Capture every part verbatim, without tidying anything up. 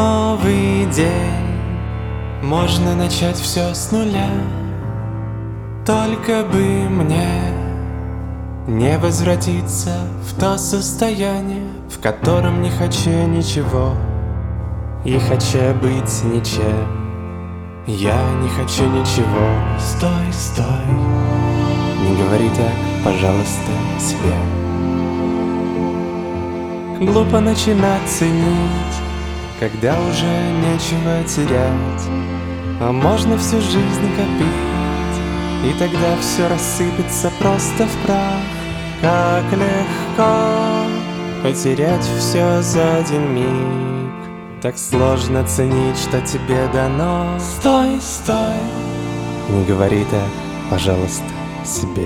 новый день можно начать все с нуля. Только бы мне не возвратиться в то состояние, в котором не хочу ничего и хочу быть ничем. Я не хочу ничего. Стой, стой, не говори так, пожалуйста, себе. Глупо начинать ценить, когда уже нечего терять. А можно всю жизнь копить, и тогда все рассыпется просто в прах. Как легко потерять все за один миг. Так сложно ценить, что тебе дано. Стой, стой, не говори так, пожалуйста, себе.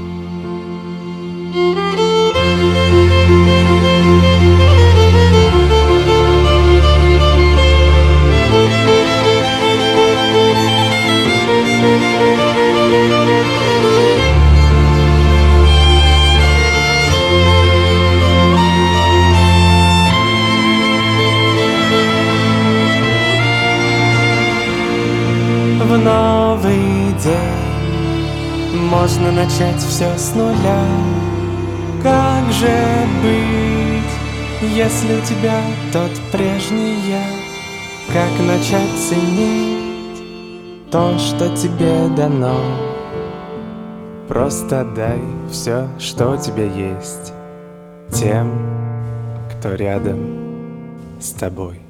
В новый день можно начать все с нуля. Как же быть, если у тебя тот прежний я? Как начать ценить то, что тебе дано? Просто дай все, что у тебя есть, тем, кто рядом с тобой.